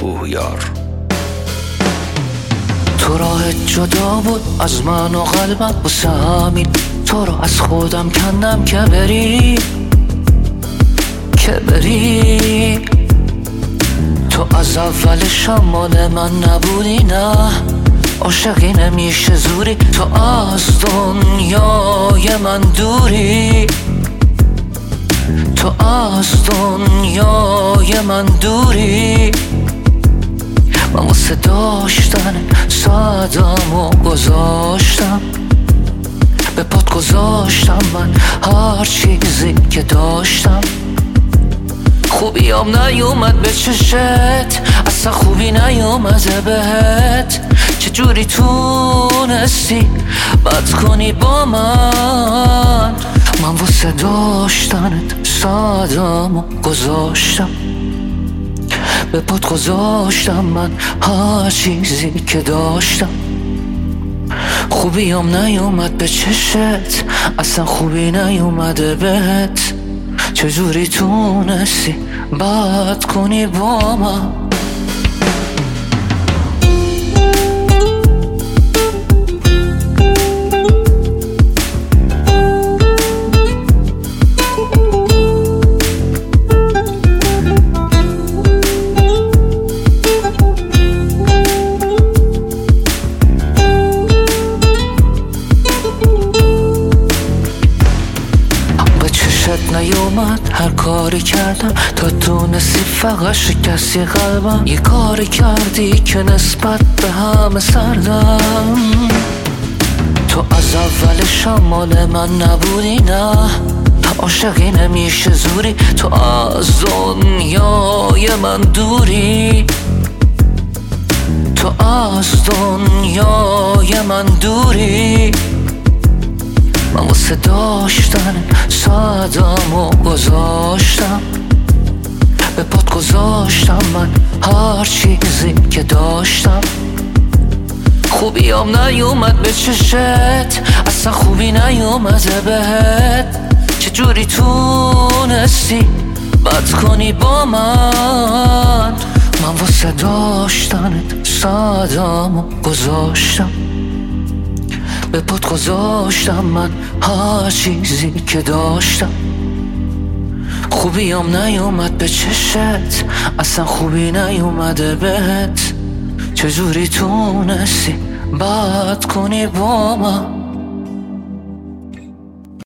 کوه یار. تو راه جدا بود از من و قلبم، واسه همین تو رو از خودم کندم که بری تو از اولش هم مال من نبودی، نه عاشقی نمیشه زوری، تو از دنیای من دوری، تو از دنیای من دوری. من واسه داشتن سعدمو گذاشتم، به پات گذاشتم من هر چیزی که داشتم. خوبیام نیومد به چشت، اصلا خوبی نیومده بهت، چجوری تونستی بد کنی با من؟ من واسه داشتنت سعدمو گذاشتم، به پات گذاشتم من هر چیزی که داشتم. خوبیام نیومد به چشت، اصلا خوبی نیومده بهت، چجوری تونستی بد کنی با من؟ نیومد هر کاری کردم تا تونستی فقط شکستی قلبم، یه کاری کردی که نسبت به همه سردم. تو از اولش هم مال من نبودی، نه عاشقی نمیشه زوری، تو از دنیای من دوری، تو از دنیای من دوری. من واسه داشتن سعدمو گذاشتم، به پات گذاشتم من هر چیزی که داشتم. خوبیام نیومد به چشت، اصلا خوبی نیومده بهت، چجوری تونستی بد کنی با من؟ من واسه داشتنت سعدمو گذاشتم، به پات گذاشتم من هر چیزی که داشتم. خوبیام نیومد به چشت، اصلا خوبی نیومده بهت، چجوری تونستی بد کنی با من؟